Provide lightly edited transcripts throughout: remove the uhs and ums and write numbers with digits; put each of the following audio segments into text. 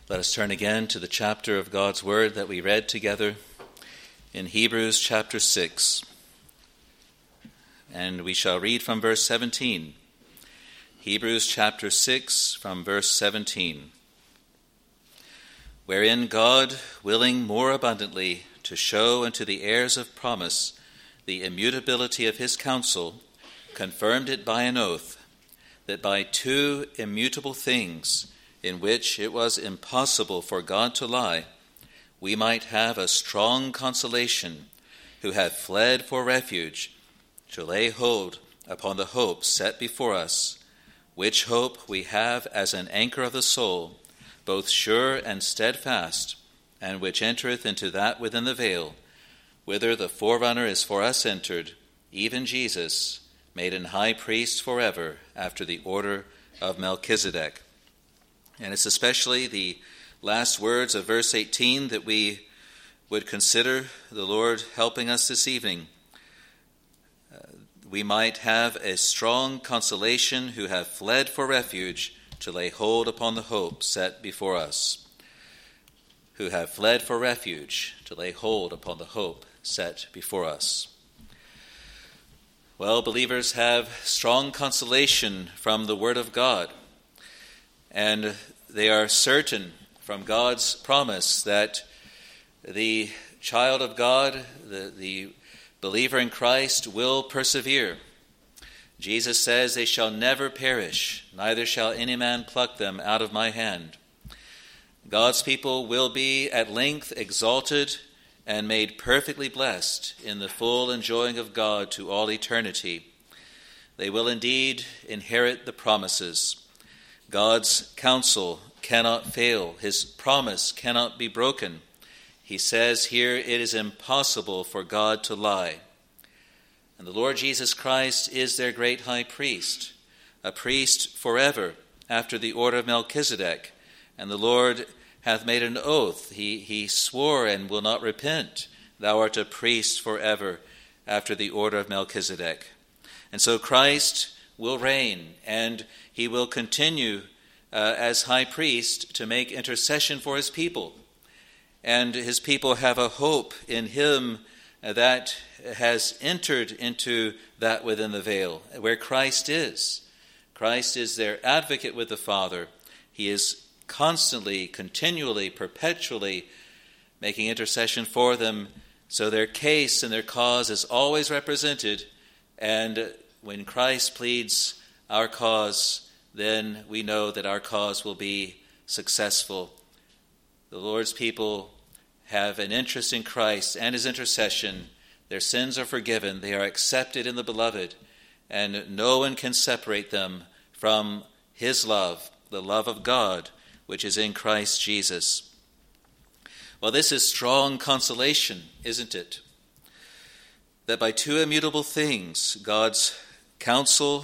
Let us turn again to the chapter of God's Word that we read together in Hebrews chapter 6. And we shall read from verse 17. Hebrews chapter 6 from verse 17. Wherein God, willing more abundantly to show unto the heirs of promise the immutability of his counsel, confirmed it by an oath, that by two immutable things, in which it was impossible for God to lie, we might have a strong consolation, who have fled for refuge, to lay hold upon the hope set before us, which hope we have as an anchor of the soul, both sure and steadfast, and which entereth into that within the veil, whither the forerunner is for us entered, even Jesus, made an high priest forever, after the order of Melchizedek. And it's especially the last words of verse 18 that we would consider the Lord helping us this evening. We might have a strong consolation, who have fled for refuge, to lay hold upon the hope set before us. Who have fled for refuge, to lay hold upon the hope set before us. Well, believers have strong consolation from the Word of God. And they are certain from God's promise that the child of God, the believer in Christ, will persevere. Jesus says, "They shall never perish, neither shall any man pluck them out of my hand." God's people will be at length exalted and made perfectly blessed in the full enjoying of God to all eternity. They will indeed inherit the promises. God's counsel cannot fail. His promise cannot be broken. He says here, it is impossible for God to lie. And the Lord Jesus Christ is their great high priest, a priest forever after the order of Melchizedek. And the Lord hath made an oath. He swore and will not repent. Thou art a priest forever after the order of Melchizedek. And so Christ will reign, and he will continue as high priest to make intercession for his people. And his people have a hope in him that has entered into that within the veil, where Christ is. Christ is their advocate with the Father. He is constantly, continually, perpetually making intercession for them, so their case and their cause is always represented. And when Christ pleads our cause, then we know that our cause will be successful. The Lord's people have an interest in Christ and his intercession. Their sins are forgiven. They are accepted in the beloved, and no one can separate them from his love, the love of God, which is in Christ Jesus. Well, this is strong consolation, isn't it? That by two immutable things, God's counsel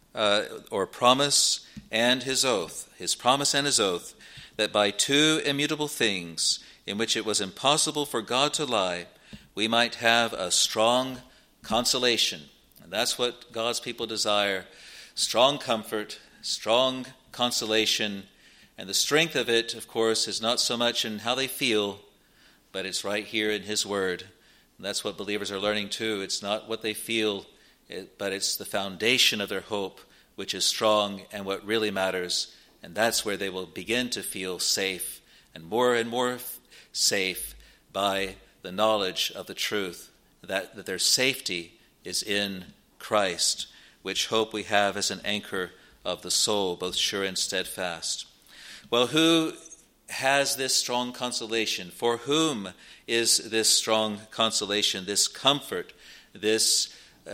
or promise and his oath, his promise and his oath, that by two immutable things, in which it was impossible for God to lie, we might have a strong consolation. And that's what God's people desire: strong comfort, strong consolation. And the strength of it, of course, is not so much in how they feel, but it's right here in his word. And that's what believers are learning too. It's not what they feel, but it's the foundation of their hope, which is strong and what really matters. And that's where they will begin to feel safe and more safe by the knowledge of the truth, that their safety is in Christ, which hope we have as an anchor of the soul, both sure and steadfast. Well, who has this strong consolation? For whom is this strong consolation, this comfort, this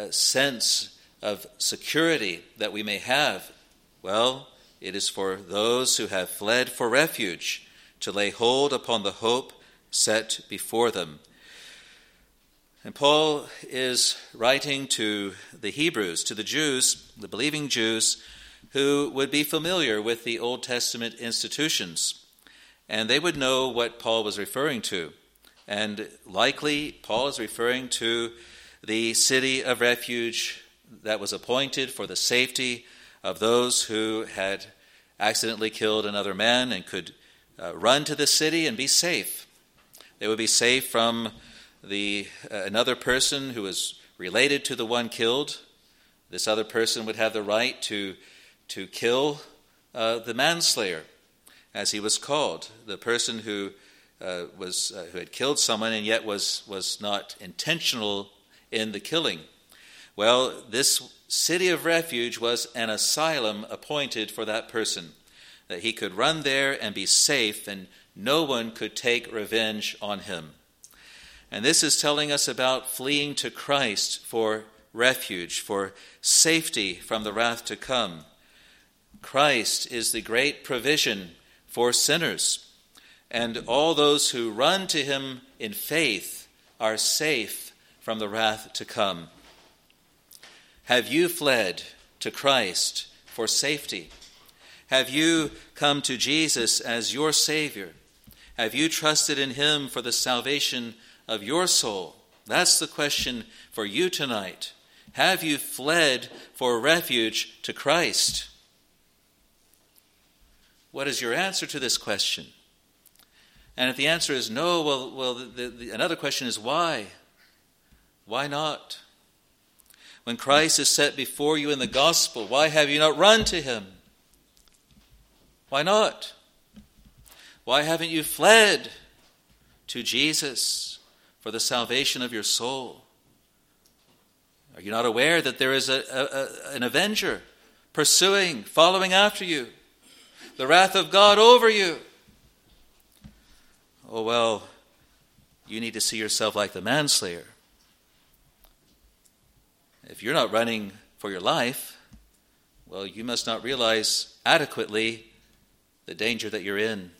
sense of security that we may have? Well, it is for those who have fled for refuge, to lay hold upon the hope set before them. And Paul is writing to the Hebrews, to the Jews, the believing Jews, who would be familiar with the Old Testament institutions. And they would know what Paul was referring to. And likely, Paul is referring to the city of refuge that was appointed for the safety of those who had accidentally killed another man and could run to the city and be safe. They would be safe from another person who was related to the one killed. This other person would have the right to kill the manslayer, as he was called, the person who had killed someone and yet was not intentional in the killing. Well, this city of refuge was an asylum appointed for that person, that he could run there and be safe, and no one could take revenge on him. And this is telling us about fleeing to Christ for refuge, for safety from the wrath to come. Christ is the great provision for sinners, and all those who run to him in faith are safe from the wrath to come. Have you fled to Christ for safety? Have you come to Jesus as your Savior? Have you trusted in him for the salvation of your soul? That's the question for you tonight. Have you fled for refuge to Christ? What is your answer to this question? And if the answer is no, another question is why? Why not? When Christ is set before you in the gospel, why have you not run to him? Why not? Why haven't you fled to Jesus for the salvation of your soul? Are you not aware that there is an avenger pursuing, following after you? The wrath of God over you. Oh, well, you need to see yourself like the manslayer. If you're not running for your life, well, you must not realize adequately the danger that you're in.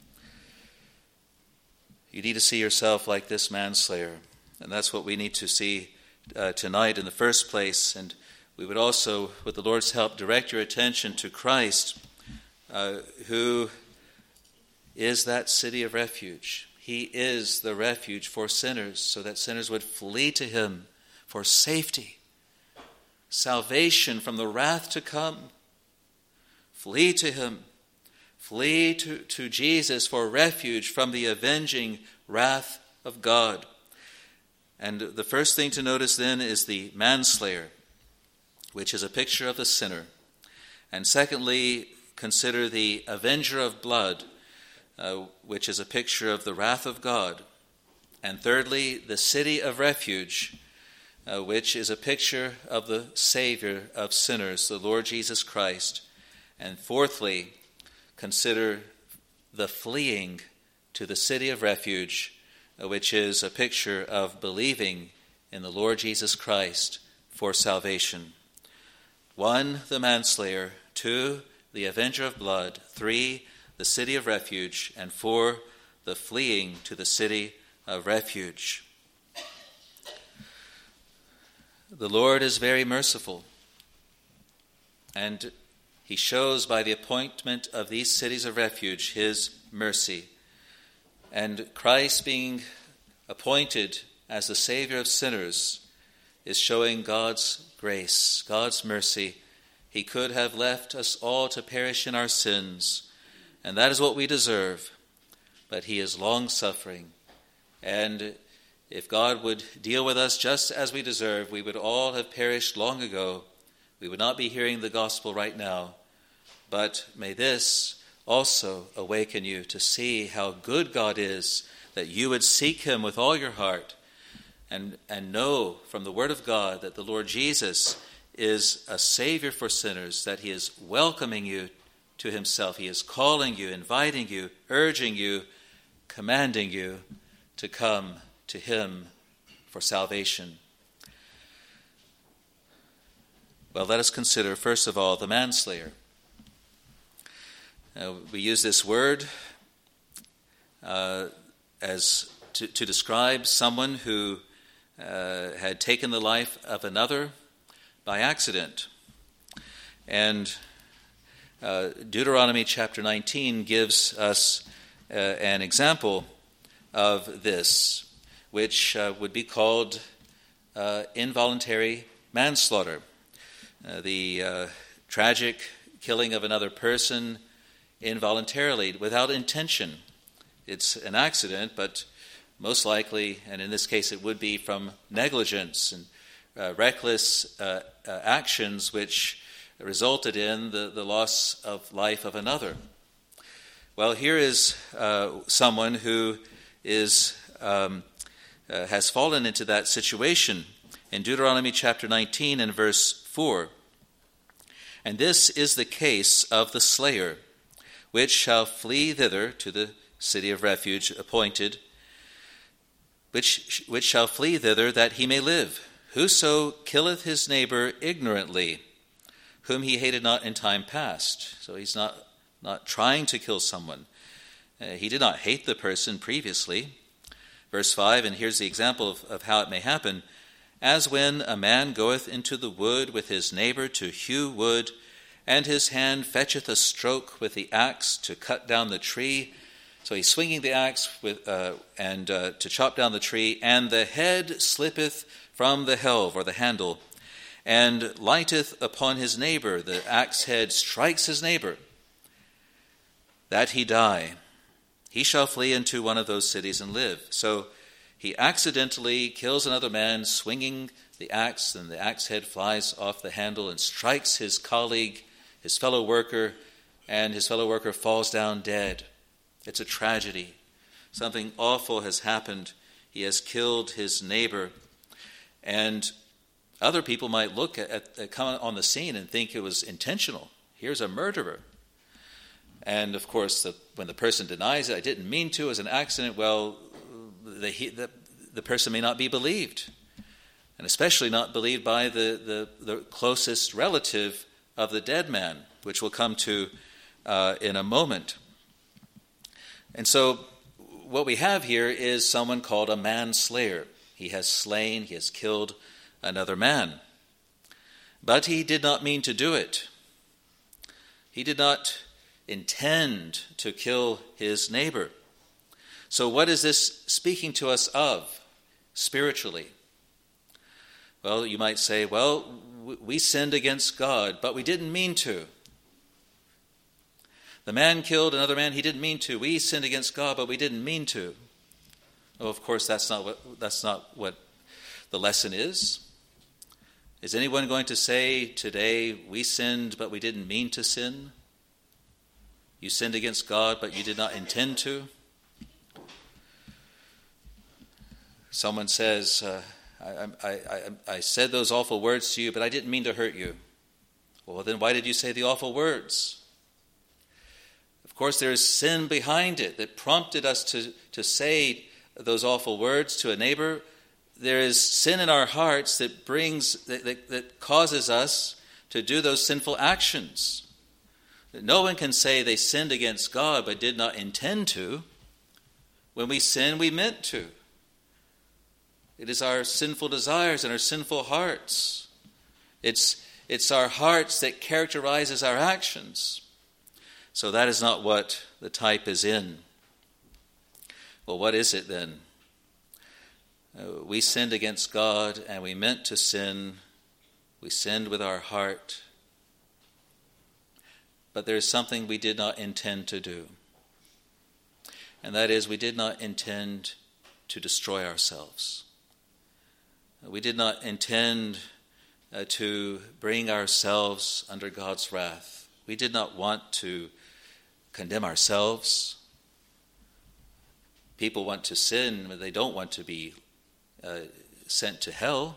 You need to see yourself like this manslayer. And that's what we need to see tonight in the first place. And we would also, with the Lord's help, direct your attention to Christ, who is that city of refuge. He is the refuge for sinners, so that sinners would flee to him for safety, salvation from the wrath to come. Flee to him. Flee to Jesus for refuge from the avenging wrath of God. And the first thing to notice then is the manslayer, which is a picture of the sinner. And secondly, consider the avenger of blood, which is a picture of the wrath of God. And thirdly, the city of refuge, which is a picture of the Savior of sinners, the Lord Jesus Christ. And fourthly, consider the fleeing to the city of refuge, which is a picture of believing in the Lord Jesus Christ for salvation. 1, the manslayer. 2, the avenger of blood. 3, the city of refuge. And 4, the fleeing to the city of refuge. The Lord is very merciful, and he shows by the appointment of these cities of refuge his mercy. And Christ being appointed as the Savior of sinners is showing God's grace, God's mercy. He could have left us all to perish in our sins, and that is what we deserve. But he is long-suffering, and if God would deal with us just as we deserve, we would all have perished long ago. We would not be hearing the gospel right now. But may this also awaken you to see how good God is, that you would seek him with all your heart and know from the word of God that the Lord Jesus is a Savior for sinners, that he is welcoming you to himself. He is calling you, inviting you, urging you, commanding you to come to him for salvation. Well, let us consider, first of all, the manslayer. We use this word as to describe someone who had taken the life of another by accident. And Deuteronomy chapter 19 gives us an example of this, which would be called involuntary manslaughter. The tragic killing of another person involuntarily, without intention. It's an accident, but most likely, and in this case it would be from negligence and reckless actions which resulted in the loss of life of another. Well, here is someone who is has fallen into that situation in Deuteronomy chapter 19 and verse 4. And this is the case of the slayer, which shall flee thither to the city of refuge appointed, which shall flee thither that he may live. Whoso killeth his neighbor ignorantly, whom he hated not in time past. So he's not trying to kill someone. He did not hate the person previously. Verse 5, and here's the example of how it may happen. As when a man goeth into the wood with his neighbor to hew wood, and his hand fetcheth a stroke with the axe to cut down the tree. So he's swinging the axe to chop down the tree, and the head slippeth from the helve or the handle, and lighteth upon his neighbor. The axe head strikes his neighbor, that he die. He shall flee into one of those cities and live. So he accidentally kills another man, swinging the axe, and the axe head flies off the handle and strikes his colleague, his fellow worker, and his fellow worker falls down dead. It's a tragedy. Something awful has happened. He has killed his neighbor. And other people might look come on the scene and think it was intentional. Here's a murderer. And of course, when the person denies it, I didn't mean to, it was an accident, well, the person may not be believed, and especially not believed by the closest relative of the dead man, which we'll come to in a moment. And so what we have here is someone called a manslayer. He has slain, he has killed another man. But he did not mean to do it. He did not intend to kill his neighbor. So what is this speaking to us of spiritually? Well, you might say, well, we sinned against God, but we didn't mean to. The man killed another man, he didn't mean to. We sinned against God, but we didn't mean to. Oh, of course, that's not what the lesson is. Is anyone going to say today, we sinned, but we didn't mean to sin? You sinned against God, but you did not intend to? Someone says, I said those awful words to you, but I didn't mean to hurt you. Well, then why did you say the awful words? Of course, there is sin behind it that prompted us to say those awful words to a neighbor. There is sin in our hearts that causes us to do those sinful actions. No one can say they sinned against God but did not intend to. When we sin, we meant to. It is our sinful desires and our sinful hearts. It's our hearts that characterizes our actions. So that is not what the type is in. Well, what is it then? We sinned against God and we meant to sin. We sinned with our heart. But there is something we did not intend to do. And that is, we did not intend to destroy ourselves. We did not intend to bring ourselves under God's wrath. We did not want to condemn ourselves. People want to sin, but they don't want to be sent to hell.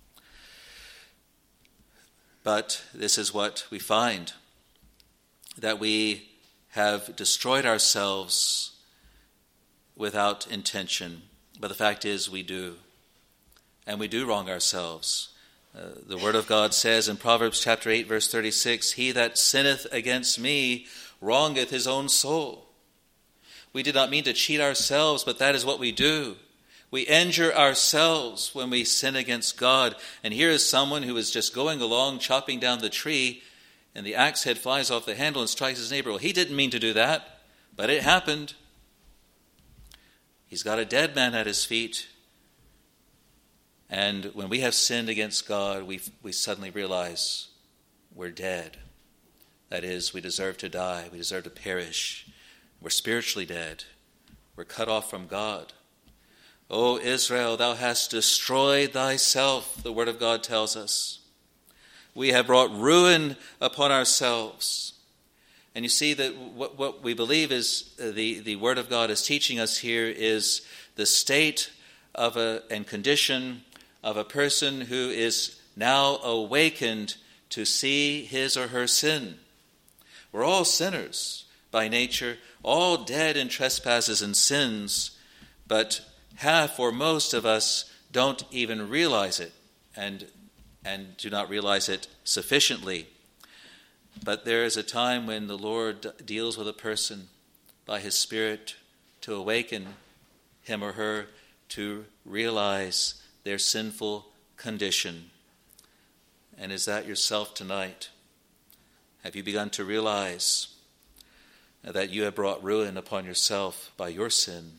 But this is what we find, that we have destroyed ourselves without intention. But the fact is we do. And we do wrong ourselves. The Word of God says in Proverbs chapter 8, verse 36, "He that sinneth against me wrongeth his own soul." We did not mean to cheat ourselves, but that is what we do. We injure ourselves when we sin against God. And here is someone who is just going along, chopping down the tree, and the axe head flies off the handle and strikes his neighbor. Well, he didn't mean to do that, but it happened. He's got a dead man at his feet. And when we have sinned against God, we suddenly realize we're dead. That is, we deserve to die, we deserve to perish. We're spiritually dead. We're cut off from God. O Israel, thou hast destroyed thyself, the word of God tells us. We have brought ruin upon ourselves. And you see that what we believe is the word of God is teaching us here is the state of and condition of a person who is now awakened to see his or her sin. We're all sinners by nature, all dead in trespasses and sins, but half or most of us don't even realize it and do not realize it sufficiently. But there is a time when the Lord deals with a person by his Spirit to awaken him or her to realize their sinful condition. And is that yourself tonight? Have you begun to realize that you have brought ruin upon yourself by your sin?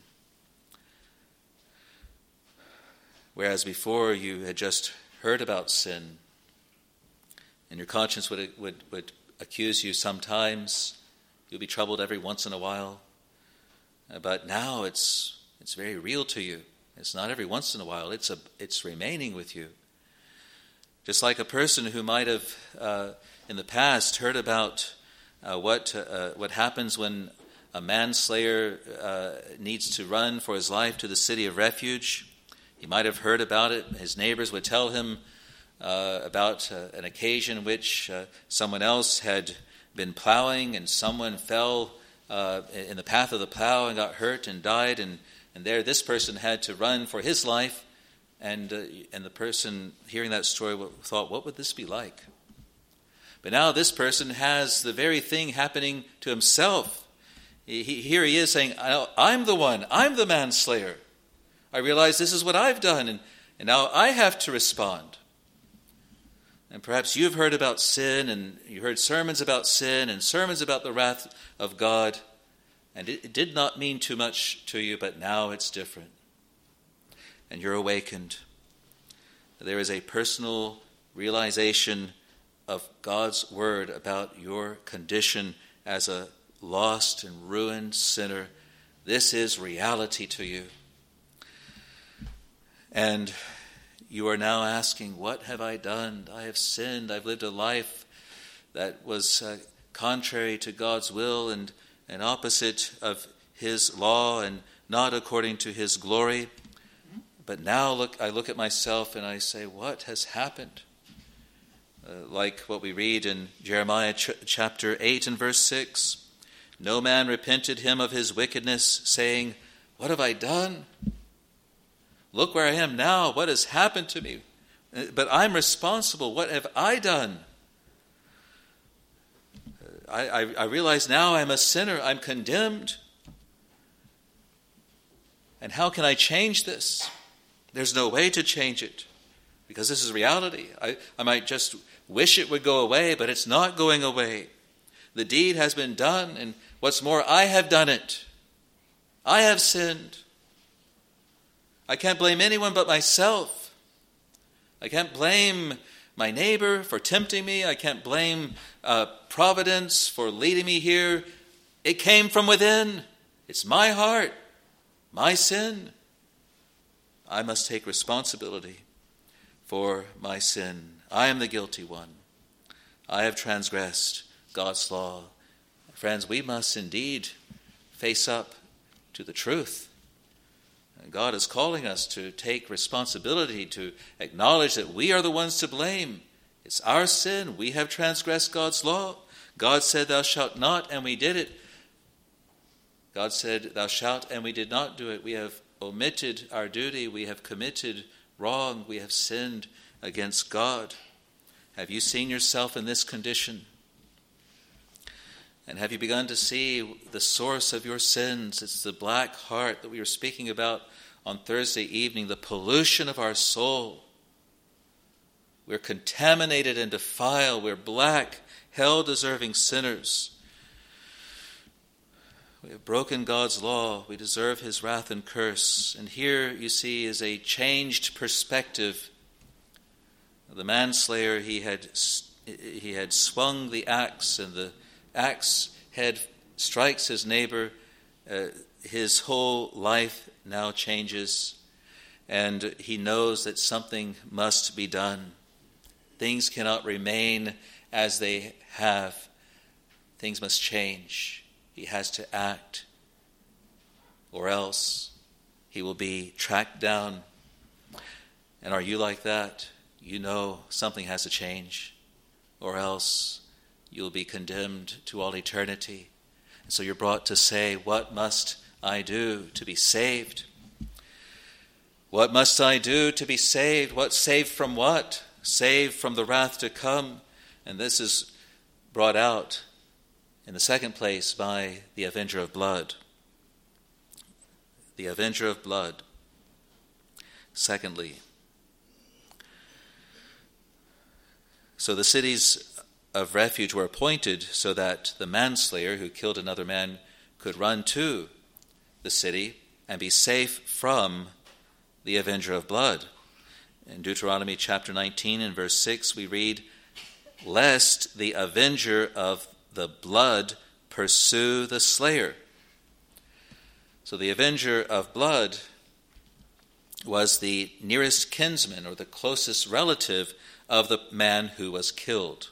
Whereas before you had just heard about sin, and your conscience would accuse you sometimes. You'll be troubled every once in a while. But now it's very real to you. It's not every once in a while. It's remaining with you. Just like a person who might have in the past heard about what happens when a manslayer needs to run for his life to the city of refuge. He might have heard about it. His neighbors would tell him about an occasion in which someone else had been plowing and someone fell in the path of the plow and got hurt and died, and there this person had to run for his life, and the person hearing that story thought, what would this be like? But now this person has the very thing happening to himself. Here he is saying, I'm the one, I'm the manslayer. I realize this is what I've done, and now I have to respond. And perhaps you've heard about sin, and you heard sermons about sin and sermons about the wrath of God, and it did not mean too much to you, but now it's different. And you're awakened. There is a personal realization of God's word about your condition as a lost and ruined sinner. This is reality to you. And you are now asking, what have I done? I have sinned. I've lived a life that was contrary to God's will and opposite of his law and not according to his glory. But now I look at myself and I say, what has happened? Like what we read in Jeremiah chapter 8 and verse 6. No man repented him of his wickedness, saying, what have I done? Look where I am now. What has happened to me? But I'm responsible. What have I done? I realize now I'm a sinner. I'm condemned. And how can I change this? There's no way to change it because this is reality. I might just wish it would go away, but it's not going away. The deed has been done, and what's more, I have done it. I have sinned. I can't blame anyone but myself. I can't blame my neighbor for tempting me. I can't blame Providence for leading me here. It came from within. It's my heart, my sin. I must take responsibility for my sin. I am the guilty one. I have transgressed God's law. Friends, we must indeed face up to the truth. God is calling us to take responsibility, to acknowledge that we are the ones to blame. It's our sin. We have transgressed God's law. God said, thou shalt not, and we did it. God said, thou shalt, and we did not do it. We have omitted our duty. We have committed wrong. We have sinned against God. Have you seen yourself in this condition? And have you begun to see the source of your sins? It's the black heart that we were speaking about on Thursday evening, the pollution of our soul. We're contaminated and defiled. We're black, hell-deserving sinners. We have broken God's law. We deserve his wrath and curse. And here, you see, is a changed perspective. The manslayer, he had he had swung the axe, and the axe head strikes his neighbor, his whole life now changes, and he knows that something must be done. Things cannot remain as they have. Things must change. He has to act, or else he will be tracked down. And are you like that? You know something has to change, or else you'll be condemned to all eternity. And so you're brought to say, what must I do to be saved? What must I do to be saved? What saved from what? Saved from the wrath to come. And this is brought out in the second place by the avenger of blood. The avenger of blood. Secondly, so the cities of refuge were appointed so that the manslayer who killed another man could run to the city and be safe from the avenger of blood. In Deuteronomy chapter 19 and verse 6 we read, "Lest the avenger of the blood pursue the slayer." So the avenger of blood was the nearest kinsman or the closest relative of the man who was killed.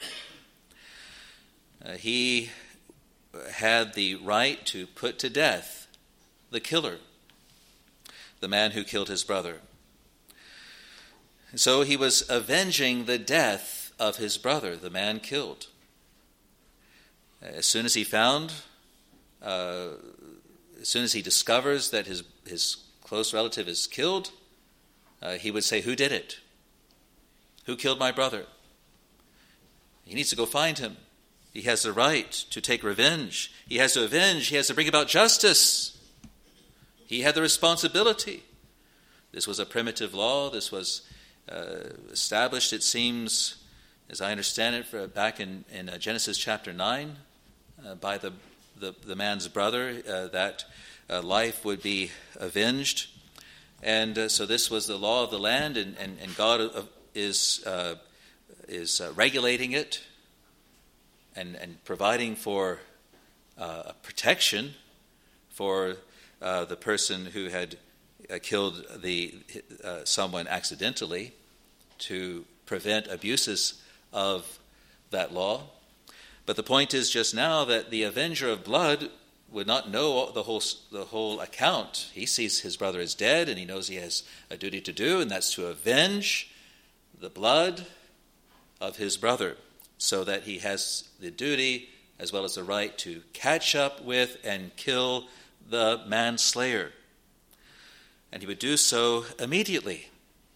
He had the right to put to death the killer, the man who killed his brother. So he was avenging the death of his brother, the man killed. As soon as he discovers that his close relative is killed, he would say, "Who did it? Who killed my brother?" He needs to go find him. He has the right to take revenge. He has to avenge. He has to bring about justice. He had the responsibility. This was a primitive law. This was established, it seems, as I understand it, back in Genesis chapter 9, by the man's brother, that life would be avenged. And so this was the law of the land, and God is regulating it and providing for protection for the person who had killed someone accidentally, to prevent abuses of that law. But the point is just now that the avenger of blood would not know the whole account. He sees his brother is dead, and he knows he has a duty to do, and that's to avenge the blood of his brother, so that he has the duty as well as the right to catch up with and kill the manslayer. And he would do so immediately.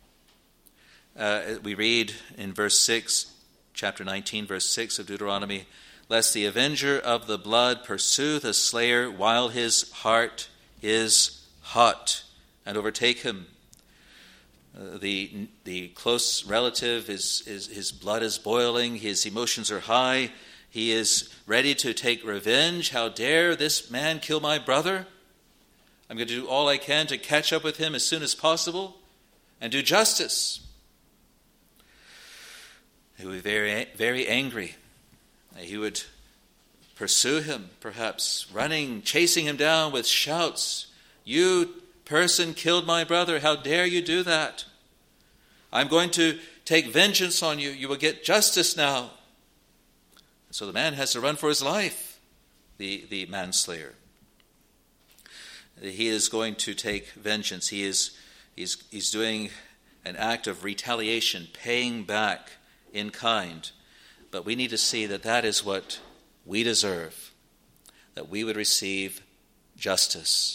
We read in verse 6, chapter 19, verse 6 of Deuteronomy, "Lest the avenger of the blood pursue the slayer while his heart is hot and overtake him." The close relative, his blood is boiling, his emotions are high, he is ready to take revenge. How dare this man kill my brother? I'm going to do all I can to catch up with him as soon as possible and do justice. He would be very, very angry. He would pursue him, perhaps, running, chasing him down with shouts. "You person killed my brother. How dare you do that? I'm going to take vengeance on you. You will get justice now." So the man has to run for his life, the manslayer. He is going to take vengeance. He's doing an act of retaliation, paying back in kind. But we need to see that that is what we deserve, that we would receive justice.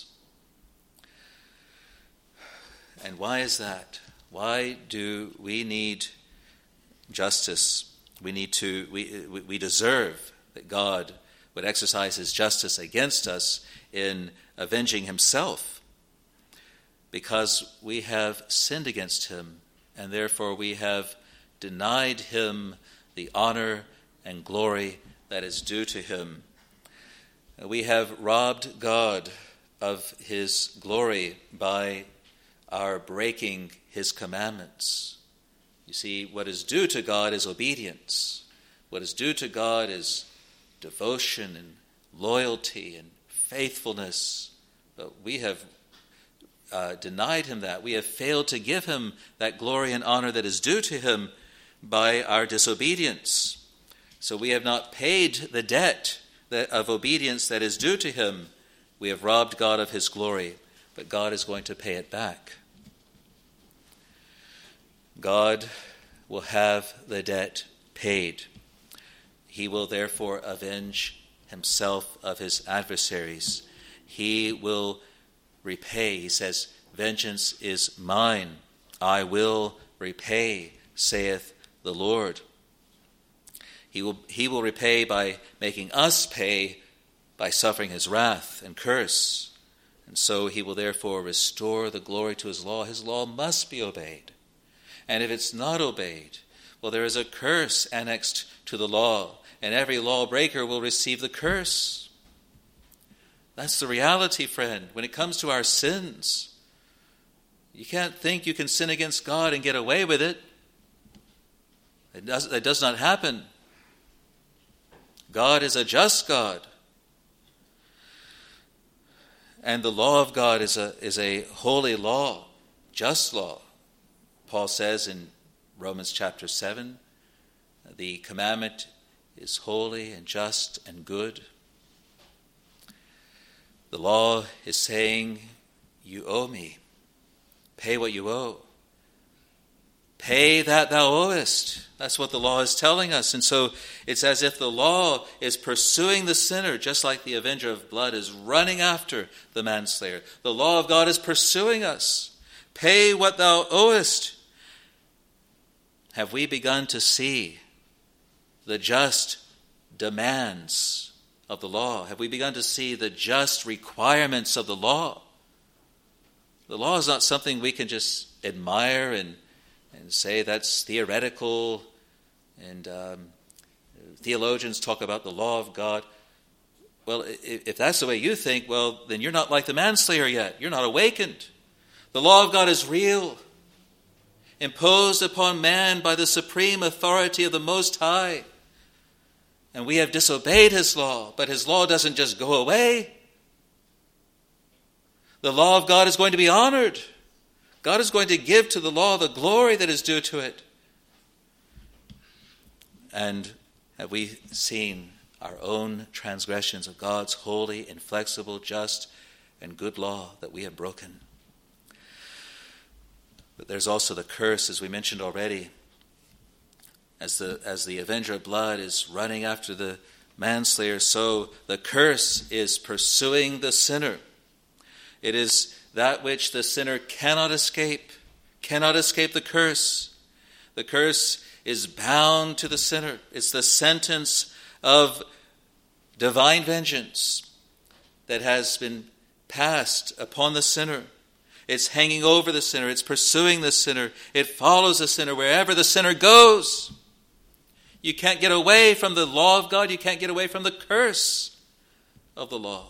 And why is that? Why do we need justice? We deserve that God would exercise his justice against us in avenging himself, because we have sinned against him, and therefore we have denied him the honor and glory that is due to him. We have robbed God of his glory by our breaking his commandments. You see, what is due to God is obedience. What is due to God is devotion and loyalty and faithfulness. But we have denied him that. We have failed to give him that glory and honor that is due to him by our disobedience. So we have not paid the debt of obedience that is due to him. We have robbed God of his glory, but God is going to pay it back. God will have the debt paid. He will therefore avenge himself of his adversaries. He will repay. He says, "Vengeance is mine. I will repay, saith the Lord." He will repay by making us pay by suffering his wrath and curse. And so he will therefore restore the glory to his law. His law must be obeyed. And if it's not obeyed, well, there is a curse annexed to the law, and every lawbreaker will receive the curse. That's the reality, friend. When it comes to our sins, you can't think you can sin against God and get away with it. That does not happen. God is a just God. And the law of God is a holy law, just law. Paul says in Romans chapter 7, the commandment is holy and just and good. The law is saying, you owe me. Pay what you owe. Pay that thou owest. That's what the law is telling us. And so it's as if the law is pursuing the sinner, just like the avenger of blood is running after the manslayer. The law of God is pursuing us. Pay what thou owest. Have we begun to see the just demands of the law? Have we begun to see the just requirements of the law? The law is not something we can just admire and say that's theoretical, and theologians talk about the law of God. Well, if that's the way you think, well, then you're not like the manslayer yet. You're not awakened. The law of God is real, imposed upon man by the supreme authority of the Most High. And we have disobeyed his law, but his law doesn't just go away. The law of God is going to be honored. God is going to give to the law the glory that is due to it. And have we seen our own transgressions of God's holy, inflexible, just, and good law that we have broken? But there's also the curse, as we mentioned already. As the avenger of blood is running after the manslayer, so the curse is pursuing the sinner. It is that which the sinner cannot escape the curse. The curse is bound to the sinner. It's the sentence of divine vengeance that has been passed upon the sinner. It's hanging over the sinner. It's pursuing the sinner. It follows the sinner wherever the sinner goes. You can't get away from the law of God. You can't get away from the curse of the law.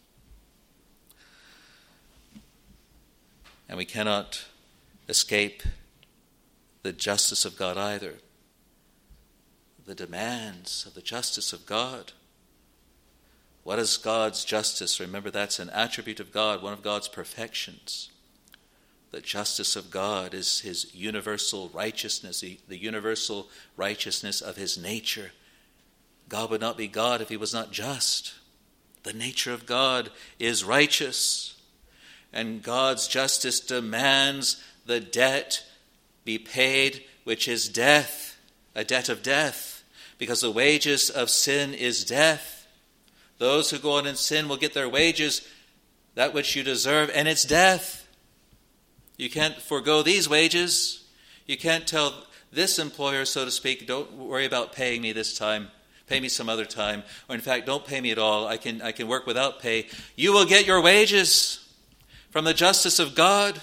And we cannot escape the justice of God either. The demands of the justice of God. What is God's justice? Remember, that's an attribute of God, one of God's perfections. The justice of God is his universal righteousness, the universal righteousness of his nature. God would not be God if he was not just. The nature of God is righteous. And God's justice demands the debt be paid, which is death, a debt of death, because the wages of sin is death. Those who go on in sin will get their wages, that which you deserve, and it's death. You can't forego these wages. You can't tell this employer, so to speak, don't worry about paying me this time. Pay me some other time. Or in fact, don't pay me at all. I can work without pay. You will get your wages from the justice of God.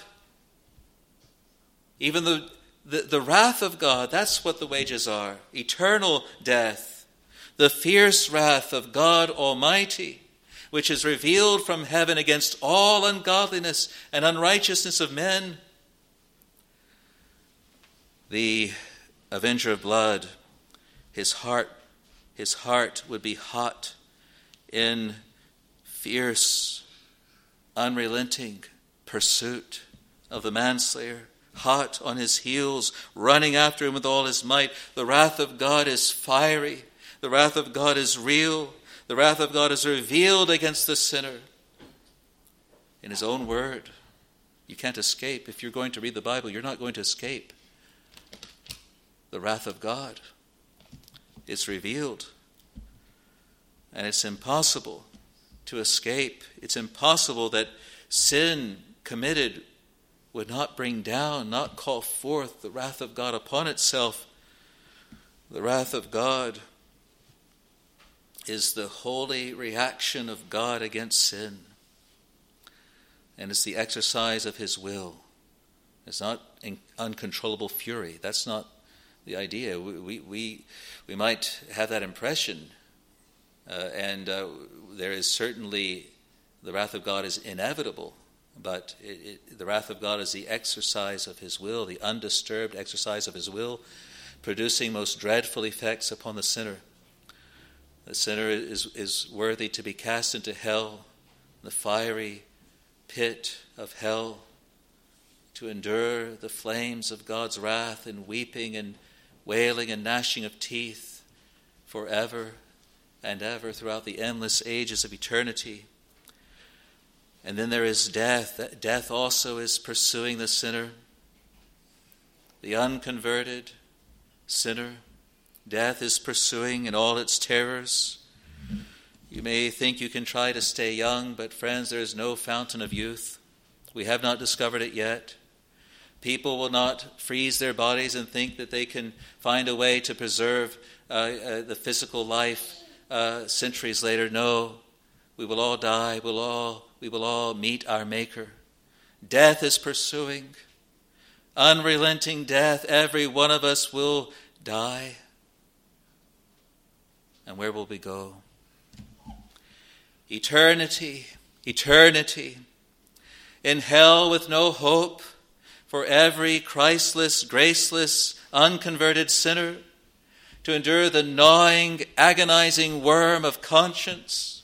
Even the wrath of God, that's what the wages are. Eternal death. The fierce wrath of God Almighty, which is revealed from heaven against all ungodliness and unrighteousness of men. The avenger of blood, his heart his heart would be hot in fierce, unrelenting pursuit of the manslayer, hot on his heels, running after him with all his might. The wrath of God is fiery. The wrath of God is real. The wrath of God is revealed against the sinner in his own word. You can't escape. If you're going to read the Bible, you're not going to escape the wrath of God. It's revealed. And it's impossible to escape. It's impossible that sin committed would not bring down, not call forth the wrath of God upon itself. The wrath of God is the holy reaction of God against sin. And it's the exercise of his will. It's not uncontrollable fury. That's not the idea. We might have that impression. And there is certainly, the wrath of God is inevitable. But the wrath of God is the exercise of his will, the undisturbed exercise of his will, producing most dreadful effects upon the sinner. The sinner is worthy to be cast into hell, the fiery pit of hell, to endure the flames of God's wrath in weeping and wailing and gnashing of teeth forever and ever throughout the endless ages of eternity. And then there is death. Death also is pursuing the sinner, the unconverted sinner. Death is pursuing in all its terrors. You may think you can try to stay young, but friends, there is no fountain of youth. We have not discovered it yet. People will not freeze their bodies and think that they can find a way to preserve the physical life centuries later. No, we will all die. We will all meet our Maker. Death is pursuing. Unrelenting death. Every one of us will die. And where will we go? Eternity. Eternity. In hell with no hope for every Christless, graceless, unconverted sinner to endure the gnawing, agonizing worm of conscience,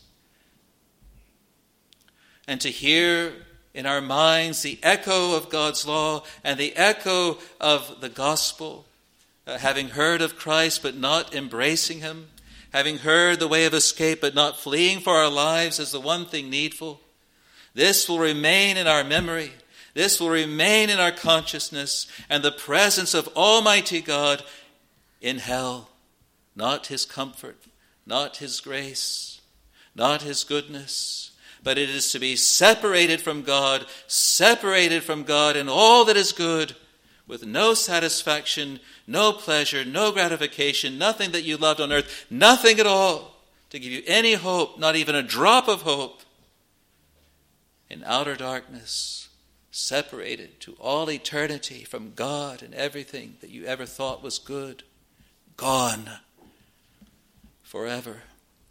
and to hear in our minds the echo of God's law and the echo of the gospel, having heard of Christ but not embracing him, having heard the way of escape but not fleeing for our lives as the one thing needful. This will remain in our memory. This will remain in our consciousness, and the presence of Almighty God in hell, not his comfort, not his grace, not his goodness, but it is to be separated from God in all that is good, with no satisfaction, no pleasure, no gratification, nothing that you loved on earth, nothing at all to give you any hope, not even a drop of hope, in outer darkness, separated to all eternity from God and everything that you ever thought was good, gone forever.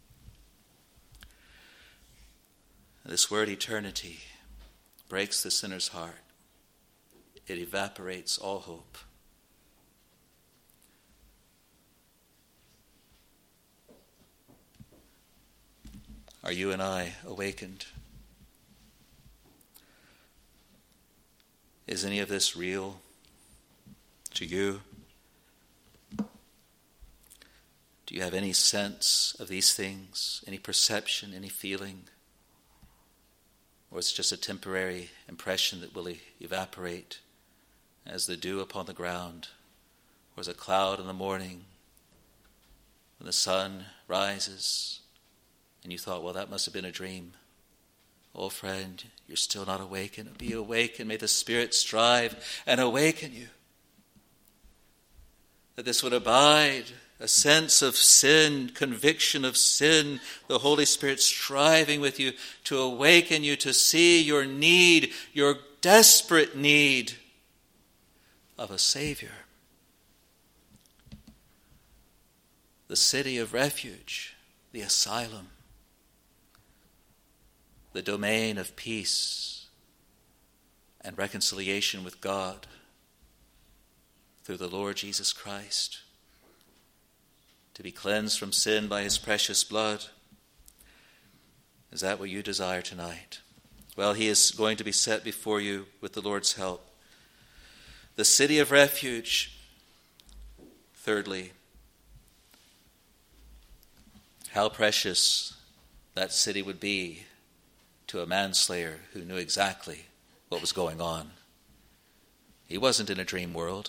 This word eternity breaks the sinner's heart. It evaporates all hope. Are you and I awakened? Is any of this real to you? Do you have any sense of these things, any perception, any feeling? Or it's just a temporary impression that will evaporate as the dew upon the ground, or as a cloud in the morning when the sun rises and you thought, well, that must have been a dream. Oh, friend, you're still not awakened. Be awakened. May the Spirit strive and awaken you. That this would abide, a sense of sin, conviction of sin, the Holy Spirit striving with you to awaken you to see your need, your desperate need of a Savior. The city of refuge, the asylum, the domain of peace and reconciliation with God through the Lord Jesus Christ. to be cleansed from sin by his precious blood. Is that what you desire tonight? Well, he is going to be set before you with the Lord's help. The city of refuge. Thirdly, how precious that city would be to a manslayer who knew exactly what was going on. He wasn't in a dream world.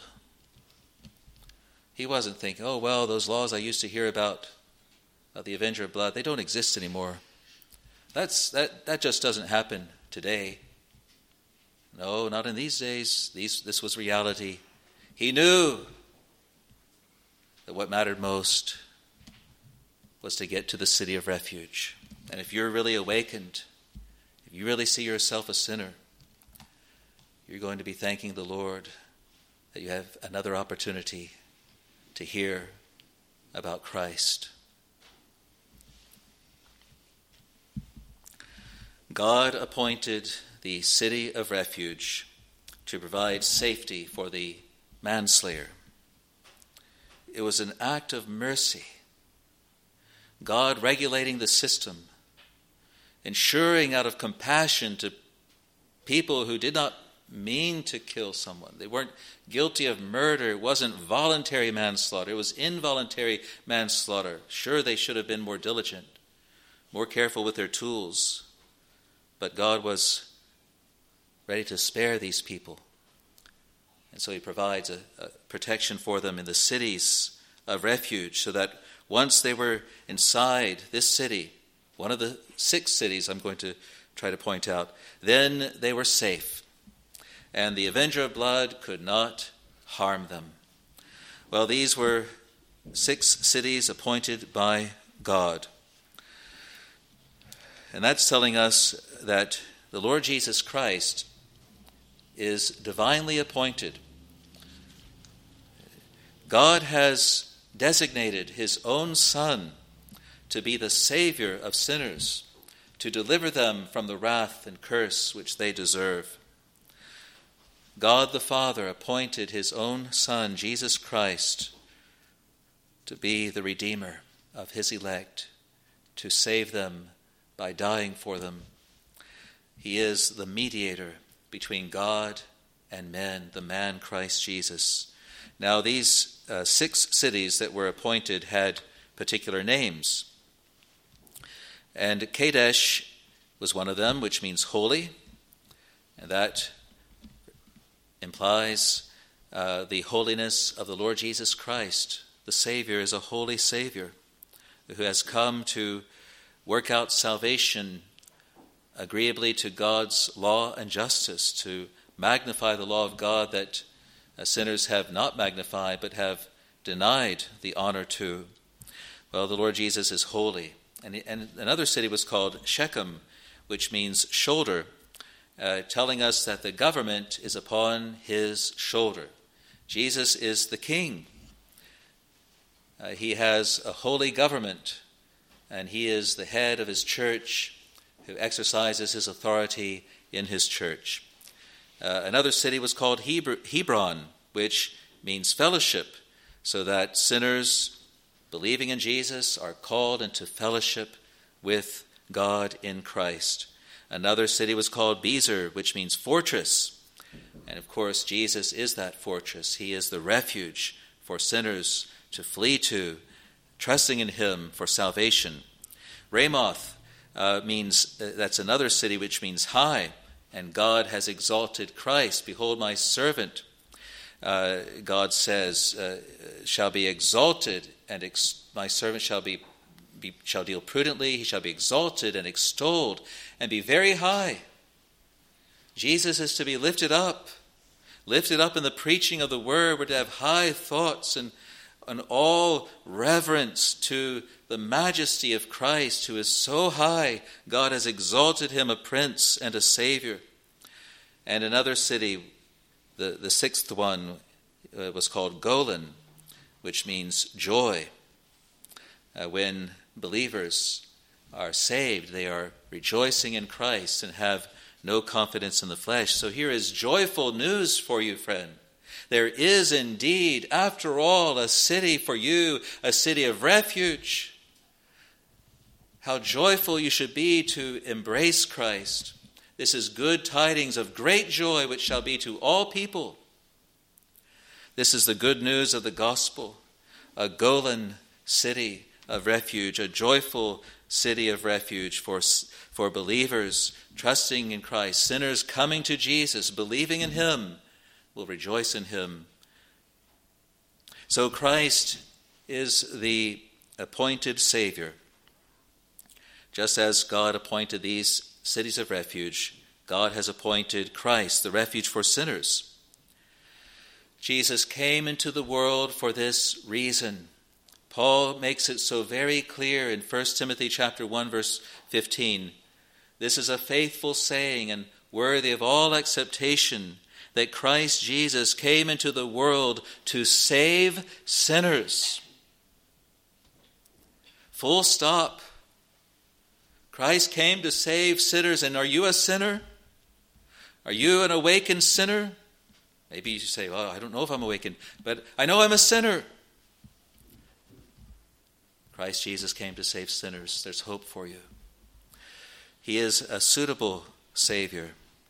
He wasn't thinking, oh, well, those laws I used to hear about the Avenger of Blood, they don't exist anymore. That just doesn't happen today. No, not in these days. This was reality. He knew that what mattered most was to get to the city of refuge. And if you're really awakened, if you really see yourself a sinner, you're going to be thanking the Lord that you have another opportunity to hear about Christ. God appointed the city of refuge to provide safety for the manslayer. It was an act of mercy. God regulating the system, ensuring out of compassion to people who did not mean to kill someone. They weren't guilty of murder. It wasn't voluntary manslaughter. It was involuntary manslaughter. Sure, they should have been more diligent, more careful with their tools. But God was ready to spare these people. And so he provides a protection for them in the cities of refuge, so that once they were inside this city, one of the 6 cities I'm going to try to point out, then they were safe. And the Avenger of Blood could not harm them. Well, these were 6 cities appointed by God. And that's telling us that the Lord Jesus Christ is divinely appointed. God has designated his own Son to be the Savior of sinners, to deliver them from the wrath and curse which they deserve. God the Father appointed his own Son, Jesus Christ, to be the Redeemer of his elect, to save them by dying for them. He is the mediator between God and men, the man Christ Jesus. Now, these 6 cities that were appointed had particular names. And Kadesh was one of them, which means holy. And that implies the holiness of the Lord Jesus Christ. The Savior is a holy Savior who has come to work out salvation agreeably to God's law and justice, to magnify the law of God that sinners have not magnified but have denied the honor to. Well, the Lord Jesus is holy. And another city was called Shechem, which means shoulder, telling us that the government is upon his shoulder. Jesus is the king. He has a holy government, and he is the head of his church who exercises his authority in his church. Another city was called Hebron, which means fellowship, so that sinners believing in Jesus are called into fellowship with God in Christ. Another city was called Bezer, which means fortress. And of course, Jesus is that fortress. He is the refuge for sinners to flee to, trusting in him for salvation. Ramoth means, that's another city which means high, and God has exalted Christ. Behold, my servant, God says, shall be exalted, and my servant shall deal prudently. He shall be exalted and extolled and be very high. Jesus is to be lifted up in the preaching of the word. We're to have high thoughts and all reverence to the majesty of Christ, who is so high. God has exalted him a prince and a savior. And another city, the 6th one, was called Golan, which means joy. When believers are saved, they are rejoicing in Christ and have no confidence in the flesh. So here is joyful news for you, friend. There is indeed, after all, a city for you, a city of refuge. How joyful you should be to embrace Christ. This is good tidings of great joy, which shall be to all people. This is the good news of the gospel, a Golan city of refuge, a joyful city of refuge for believers trusting in Christ. Sinners coming to Jesus, believing in him, will rejoice in him. So Christ is the appointed Savior. Just as God appointed these cities of refuge, God has appointed Christ, the refuge for sinners. Jesus came into the world for this reason. Paul makes it so very clear in 1 Timothy chapter 1, verse 15. This is a faithful saying and worthy of all acceptation, that Christ Jesus came into the world to save sinners. Full stop. Christ came to save sinners, and are you a sinner? Are you an awakened sinner? Maybe you say, well, I don't know if I'm awakened, but I know I'm a sinner. Christ Jesus came to save sinners. There's hope for you. He is a suitable Savior.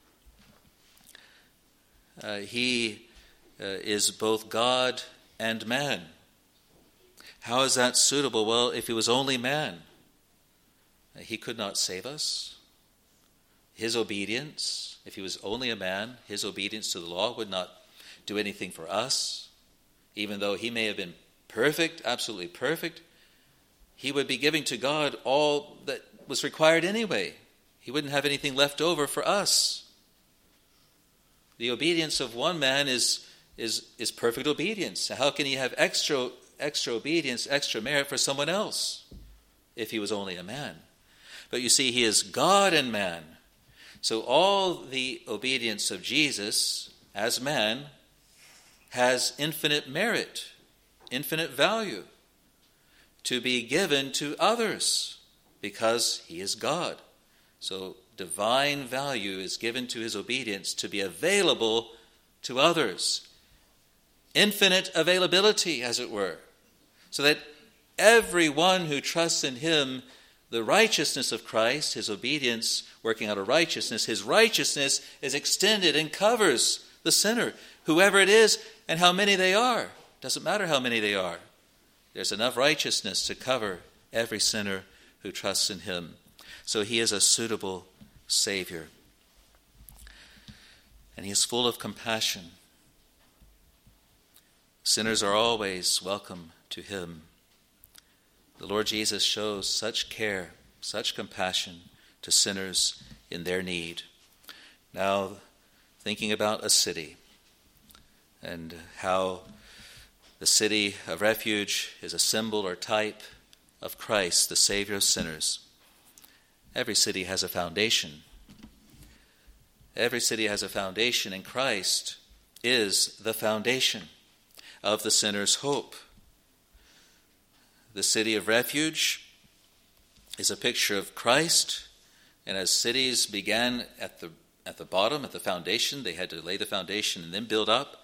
He is both God and man. How is that suitable? Well, if he was only man, he could not save us. His obedience, if he was only a man, his obedience to the law would not do anything for us. Even though he may have been perfect, absolutely perfect, he would be giving to God all that was required anyway. He wouldn't have anything left over for us. The obedience of one man is perfect obedience. How can he have extra obedience, extra merit for someone else if he was only a man? But you see, he is God and man. So all the obedience of Jesus as man has infinite merit, infinite value to be given to others because he is God. So divine value is given to his obedience to be available to others. Infinite availability, as it were, so that everyone who trusts in him, the righteousness of Christ, his obedience working out of righteousness, his righteousness is extended and covers the sinner, whoever it is and how many they are. Doesn't matter how many they are. There's enough righteousness to cover every sinner who trusts in him. So he is a suitable Savior. And he is full of compassion. Sinners are always welcome to him. The Lord Jesus shows such care, such compassion to sinners in their need. Now, thinking about a city and how the city of refuge is a symbol or type of Christ, the Savior of sinners. Every city has a foundation. Every city has a foundation, and Christ is the foundation of the sinner's hope. The city of refuge is a picture of Christ, and as cities began at the bottom, at the foundation, they had to lay the foundation and then build up.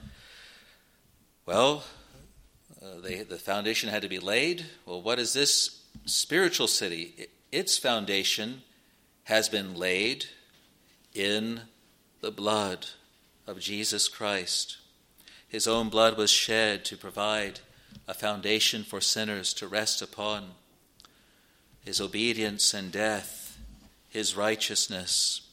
Well, the foundation had to be laid. Well, what is this spiritual city? Its foundation has been laid in the blood of Jesus Christ. His own blood was shed to provide a foundation for sinners to rest upon. His obedience and death, his righteousness.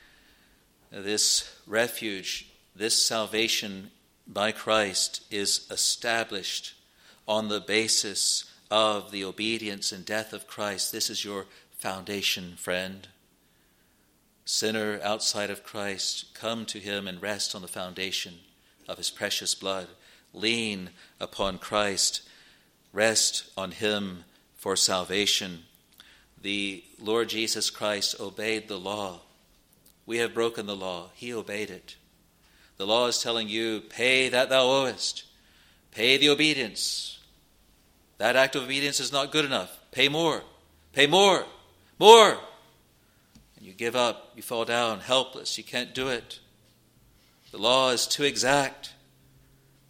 This refuge, this salvation by Christ is established on the basis of the obedience and death of Christ. This is your foundation, friend. Sinner outside of Christ, come to him and rest on the foundation of his precious blood. Lean upon Christ. Rest on him for salvation. The Lord Jesus Christ obeyed the law. We have broken the law. He obeyed it. The law is telling you, pay that thou owest. Pay the obedience. That act of obedience is not good enough. Pay more. Pay more. More. And you give up. You fall down helpless. You can't do it. The law is too exact.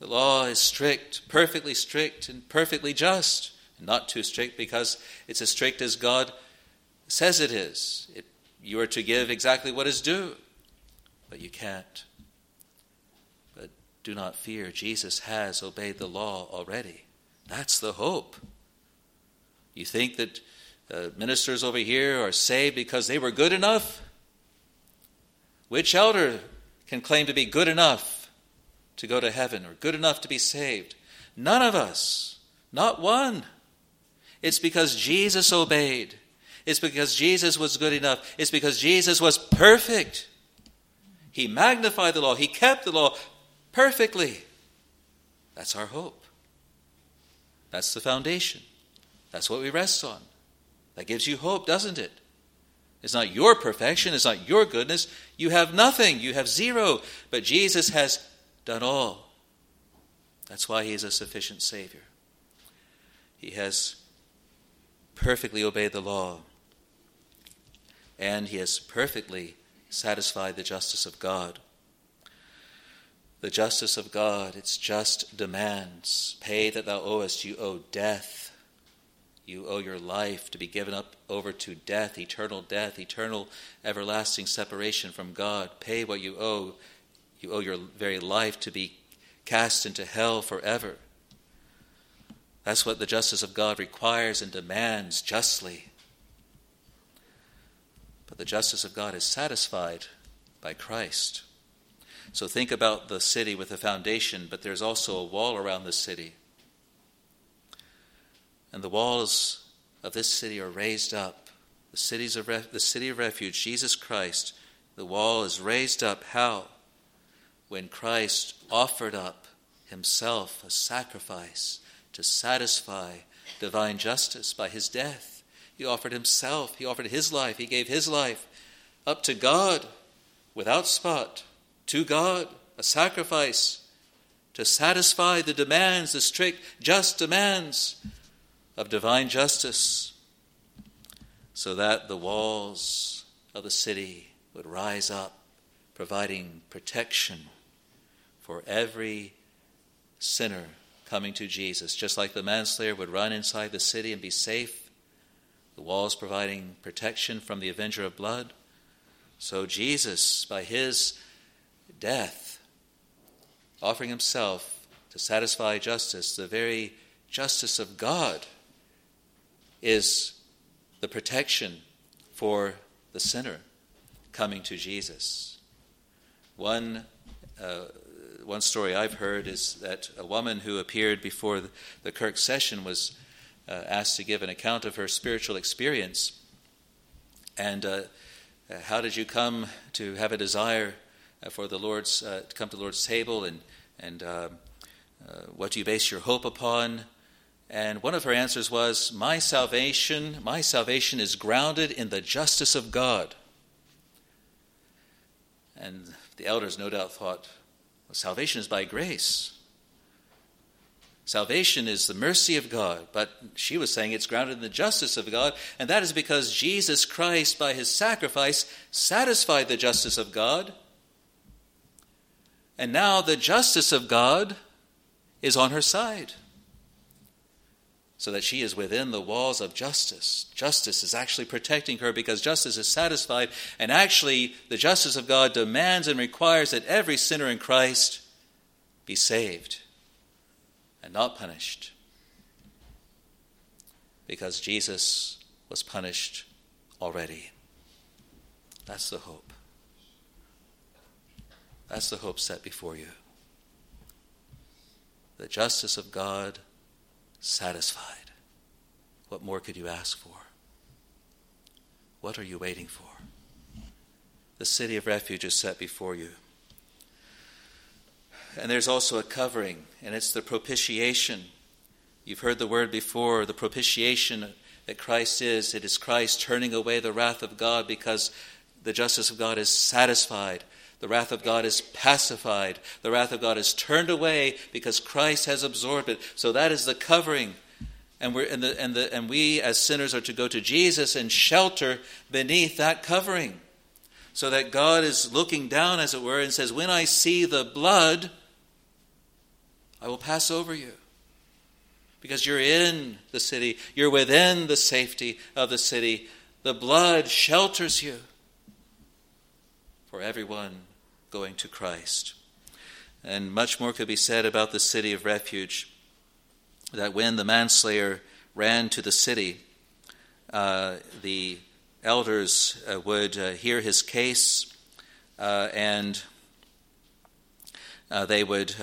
The law is strict, and perfectly just. Not too strict because it's as strict as God says it is. You are to give exactly what is due, but you can't. But do not fear. Jesus has obeyed the law already. That's the hope. You think that ministers over here are saved because they were good enough? Which elder can claim to be good enough to go to heaven or good enough to be saved? None of us. Not one. It's because Jesus obeyed. It's because Jesus was good enough. It's because Jesus was perfect. He magnified the law. He kept the law perfectly. That's our hope. That's the foundation. That's what we rest on. That gives you hope, doesn't it? It's not your perfection. It's not your goodness. You have nothing. You have zero. But Jesus has done all. That's why he is a sufficient Savior. He has perfectly obeyed the law. And he has perfectly satisfied the justice of God. The justice of God, its just demands. Pay that thou owest. You owe death. You owe your life to be given up over to death, eternal everlasting separation from God. Pay what you owe. You owe your very life to be cast into hell forever. That's what the justice of God requires and demands justly. But the justice of God is satisfied by Christ. So think about the city with a foundation, but there's also a wall around the city. And the walls of this city are raised up. The city of refuge, Jesus Christ, the wall is raised up. How? When Christ offered up himself a sacrifice to satisfy divine justice by his death. He offered himself. He offered his life. He gave his life up to God without spot, to God, a sacrifice to satisfy the demands, the strict, just demands of divine justice, so that the walls of the city would rise up, providing protection for every sinner coming to Jesus. Just like the manslayer would run inside the city and be safe, the walls providing protection from the avenger of blood, so Jesus, by his death, offering himself to satisfy justice, the very justice of God, is the protection for the sinner coming to Jesus. One story I've heard is that a woman who appeared before the Kirk session was asked to give an account of her spiritual experience. And how did you come to have a desire for the Lord's to come to the Lord's table, and what do you base your hope upon? And one of her answers was, my salvation is grounded in the justice of God. And the elders no doubt thought, well, salvation is by grace. Salvation is the mercy of God. But she was saying it's grounded in the justice of God, and that is because Jesus Christ, by his sacrifice, satisfied the justice of God. And now the justice of God is on her side, so that she is within the walls of justice. Justice is actually protecting her because justice is satisfied, and actually the justice of God demands and requires that every sinner in Christ be saved and not punished, because Jesus was punished already. That's the hope. That's the hope set before you. The justice of God satisfied. What more could you ask for? What are you waiting for? The city of refuge is set before you. And there's also a covering, and it's the propitiation. You've heard the word before, the propitiation that Christ is. It is Christ turning away the wrath of God because the justice of God is satisfied. The wrath of God is pacified. The wrath of God is turned away because Christ has absorbed it. So that is the covering. And we as sinners are to go to Jesus and shelter beneath that covering. So that God is looking down, as it were, and says, when I see the blood, I will pass over you. Because you're in the city, you're within the safety of the city. The blood shelters you for everyone going to Christ. And much more could be said about the city of refuge, that when the manslayer ran to the city, the elders would hear his case, and they would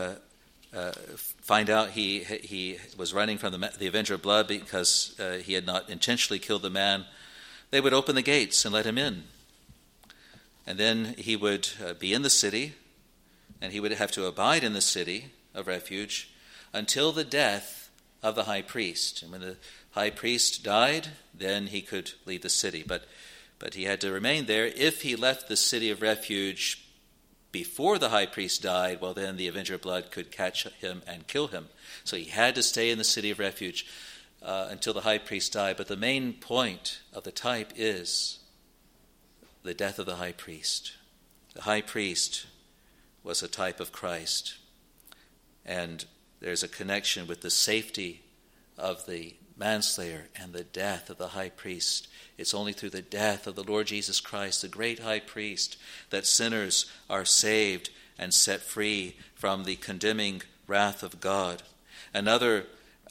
find out he was running from the Avenger of Blood because he had not intentionally killed the man. They would open the gates and let him in. And then he would be in the city, and he would have to abide in the city of refuge until the death of the high priest. And when the high priest died, then he could leave the city. But he had to remain there. If he left the city of refuge before the high priest died, well, then the Avenger of Blood could catch him and kill him. So he had to stay in the city of refuge until the high priest died. But the main point of the type is the death of the high priest. The high priest was a type of Christ. And there's a connection with the safety of the manslayer and the death of the high priest. It's only through the death of the Lord Jesus Christ, the great high priest, that sinners are saved and set free from the condemning wrath of God. Another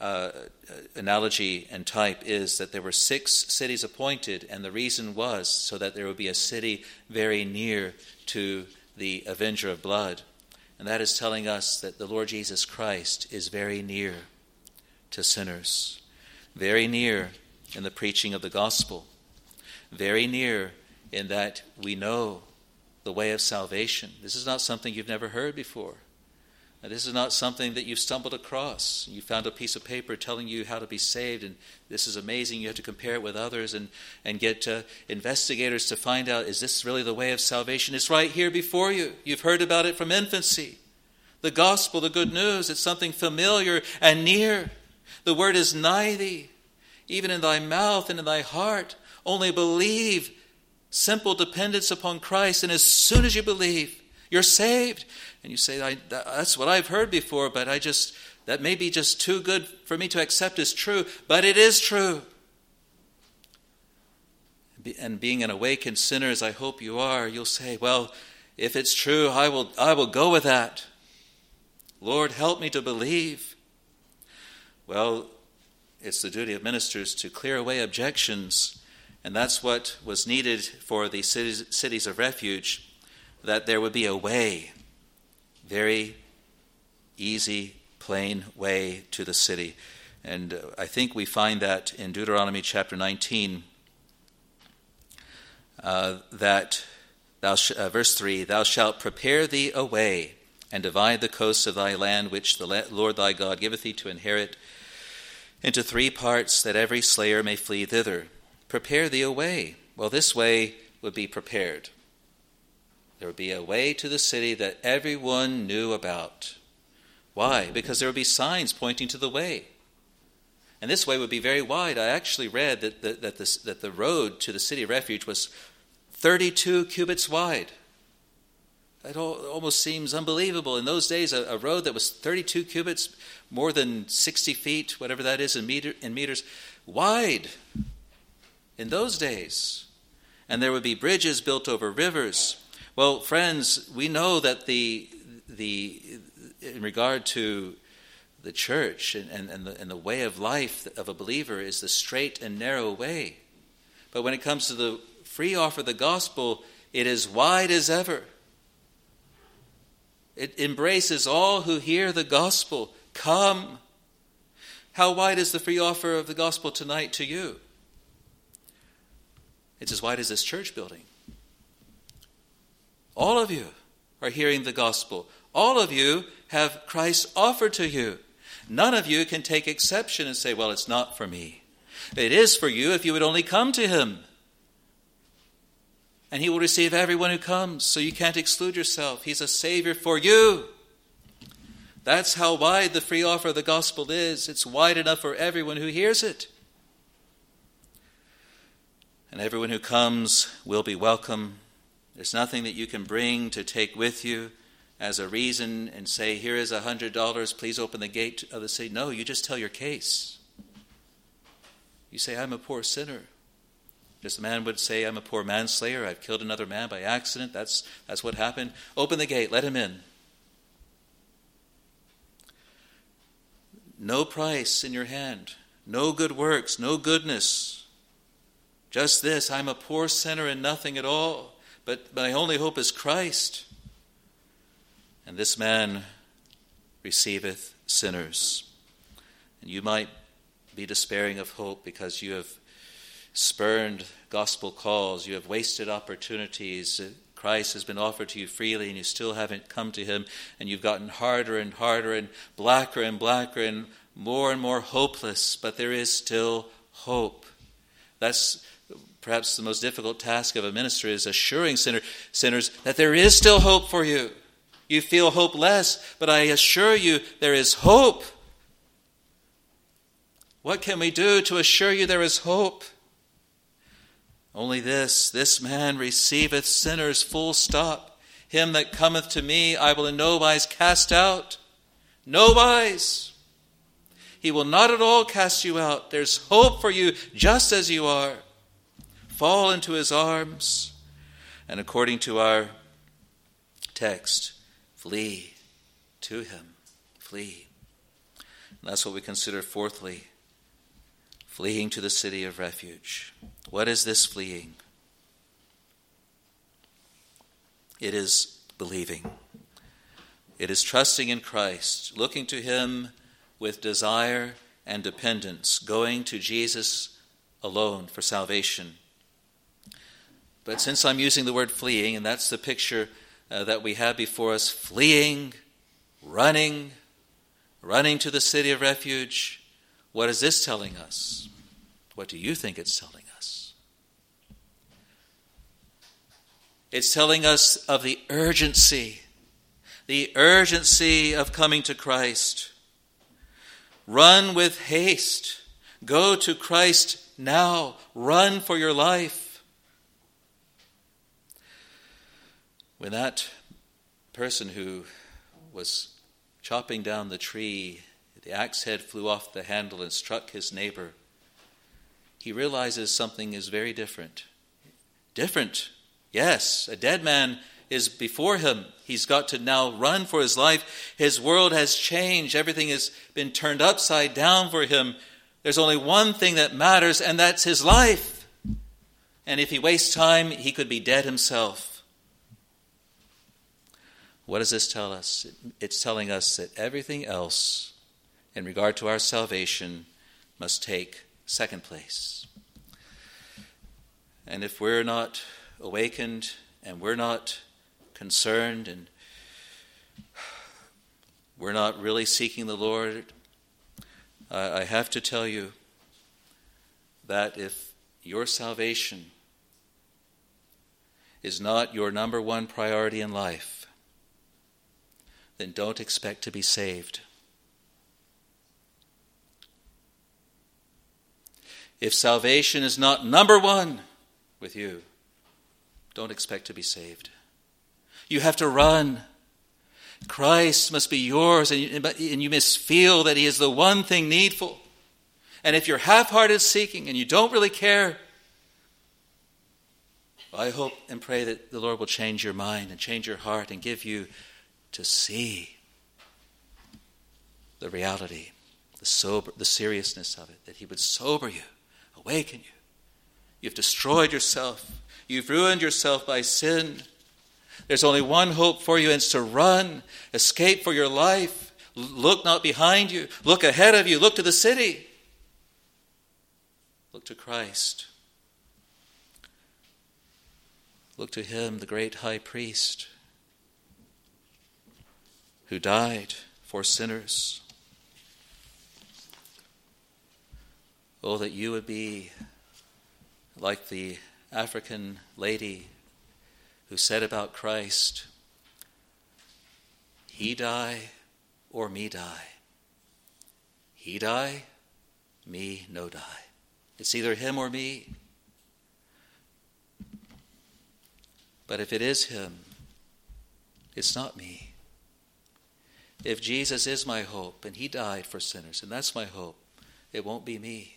analogy and type is that there were 6 cities appointed, and the reason was so that there would be a city very near to the Avenger of Blood. And that is telling us that the Lord Jesus Christ is very near to sinners, very near in the preaching of the gospel, very near in that we know the way of salvation. This is not something you've never heard before. This is not something that you've stumbled across. You found a piece of paper telling you how to be saved, and this is amazing. You have to compare it with others and get investigators to find out, is this really the way of salvation? It's right here before you. You've heard about it from infancy. The gospel, the good news, it's something familiar and near. The word is nigh thee, even in thy mouth and in thy heart. Only believe, simple dependence upon Christ, and as soon as you believe, you're saved. And you say, that's what I've heard before, but that may be just too good for me to accept as true, but it is true. And being an awakened sinner, as I hope you are, you'll say, well, if it's true, I will go with that. Lord, help me to believe. Well, it's the duty of ministers to clear away objections, and that's what was needed for the cities of refuge, that there would be a way, very easy, plain way to the city. And I think we find that in Deuteronomy chapter 19, verse 3, thou shalt prepare thee a way, and divide the coasts of thy land, which the Lord thy God giveth thee to inherit, into 3 parts, that every slayer may flee thither. Prepare thee a way. Well, this way would be prepared. There would be a way to the city that everyone knew about. Why? Because there would be signs pointing to the way. And this way would be very wide. I actually read that the road to the city of refuge was 32 cubits wide. It almost seems unbelievable. In those days, a road that was 32 cubits, more than 60 feet, whatever that is in meters, wide in those days. And there would be bridges built over rivers. Well, friends, we know that in regard to the church and the way of life of a believer is the straight and narrow way. But when it comes to the free offer of the gospel, it is wide as ever. It embraces all who hear the gospel. Come. How wide is the free offer of the gospel tonight to you? It's as wide as this church building. All of you are hearing the gospel. All of you have Christ offered to you. None of you can take exception and say, well, it's not for me. It is for you if you would only come to him. And he will receive everyone who comes, so you can't exclude yourself. He's a Savior for you. That's how wide the free offer of the gospel is. It's wide enough for everyone who hears it. And everyone who comes will be welcome. There's nothing that you can bring to take with you. as a reason and say, here is $100, please open the gate of the city. No, you just tell your case. You say, I'm a poor sinner. Just a man would say, I'm a poor manslayer. I've killed another man by accident. That's what happened. Open the gate. Let him in. No price in your hand. No good works. No goodness. Just this, I'm a poor sinner and nothing at all. But my only hope is Christ. And this man receiveth sinners. And you might be despairing of hope because you have spurned gospel calls. You have wasted opportunities. Christ has been offered to you freely and you still haven't come to him. And you've gotten harder and harder and blacker and more hopeless. But there is still hope. That's perhaps the most difficult task of a minister, is assuring sinners that there is still hope for you. You feel hopeless, but I assure you there is hope. What can we do to assure you there is hope? Only this man receiveth sinners, full stop. Him that cometh to me I will in no wise cast out. No wise. He will not at all cast you out. There's hope for you just as you are. Fall into his arms. And according to our text, flee to him. Flee. And that's what we consider fourthly. Fleeing to the city of refuge. What is this fleeing? It is believing. It is trusting in Christ, looking to him with desire and dependence, going to Jesus alone for salvation. But since I'm using the word fleeing, and that's the picture that we have before us, fleeing, running to the city of refuge, what is this telling us? What do you think it's telling us? It's telling us of the urgency of coming to Christ. Run with haste. Go to Christ now. Run for your life. When that person who was chopping down the tree, the axe head flew off the handle and struck his neighbor, he realizes something is very different. Different, yes. A dead man is before him. He's got to now run for his life. His world has changed. Everything has been turned upside down for him. There's only one thing that matters, and that's his life. And if he wastes time, he could be dead himself. What does this tell us? It's telling us that everything else in regard to our salvation must take second place. And if we're not awakened and we're not concerned and we're not really seeking the Lord, I have to tell you that if your salvation is not your number one priority in life, then don't expect to be saved. If salvation is not number one with you, don't expect to be saved. You have to run. Christ must be yours, and you must feel that he is the one thing needful. And if you're half-hearted seeking and you don't really care, I hope and pray that the Lord will change your mind and change your heart and give you to see the reality, the seriousness of it, that he would sober you, awaken you. You've destroyed yourself. You've ruined yourself by sin. There's only one hope for you, and it's to run, escape for your life. Look not behind you. Look ahead of you. Look to the city. Look to Christ. Look to him, the great high priest, who died for sinners. Oh, that you would be like the African lady who said about Christ, he die or me die. He die, me no die. It's either him or me. But if it is him, it's not me. if Jesus is my hope and he died for sinners, and that's my hope, it won't be me.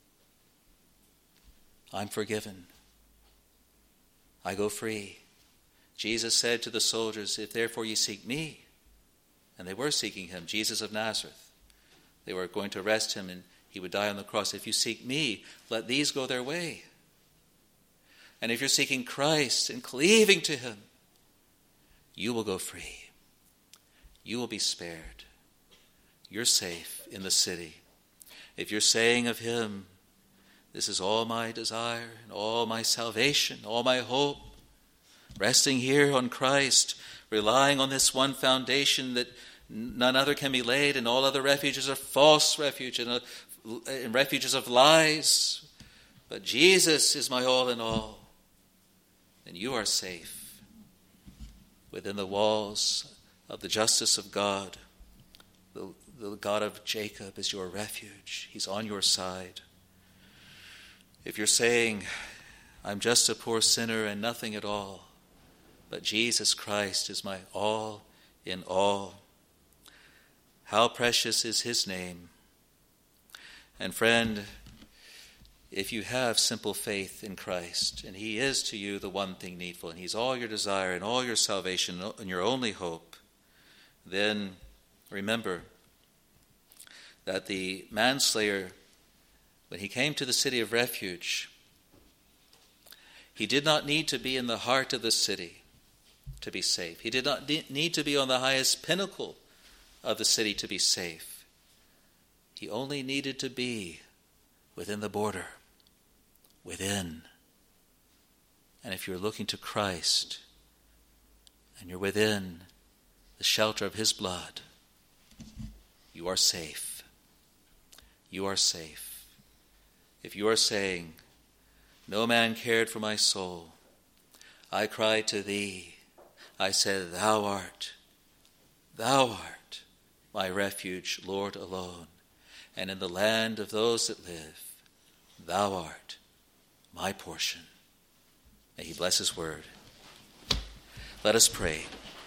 I'm forgiven. I go free. Jesus said to the soldiers, if therefore you seek me, and they were seeking him, Jesus of Nazareth, they were going to arrest him and he would die on the cross. If you seek me, let these go their way. And if you're seeking Christ and cleaving to him, you will go free. You will be spared. You're safe in the city. If you're saying of him, this is all my desire and all my salvation, all my hope, resting here on Christ, relying on this one foundation that none other can be laid, and all other refuges are false refuge and refuges of lies. But Jesus is my all in all. And you are safe within the walls of the justice of God. The God of Jacob is your refuge. He's on your side. If you're saying, I'm just a poor sinner and nothing at all, but Jesus Christ is my all in all, how precious is his name. And friend, if you have simple faith in Christ, and he is to you the one thing needful, and he's all your desire and all your salvation and your only hope, then remember that the manslayer, when he came to the city of refuge, he did not need to be in the heart of the city to be safe. He did not need to be on the highest pinnacle of the city to be safe. He only needed to be within the border, within. And if you're looking to Christ and you're within the shelter of his blood, you are safe. You are safe. If you are saying, no man cared for my soul, I cried to thee, I said, thou art my refuge, Lord, alone. And in the land of those that live, thou art my portion. May he bless his word. Let us pray.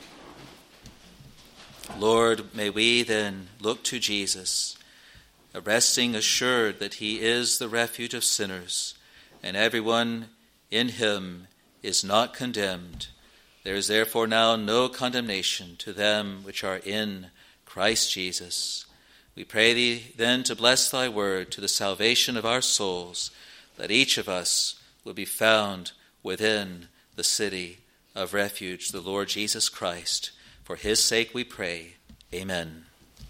Lord, may we then look to Jesus, resting assured that he is the refuge of sinners, and everyone in him is not condemned. There is therefore now no condemnation to them which are in Christ Jesus. We pray thee then to bless thy word to the salvation of our souls, that each of us will be found within the city of refuge, the Lord Jesus Christ. For his sake we pray. Amen.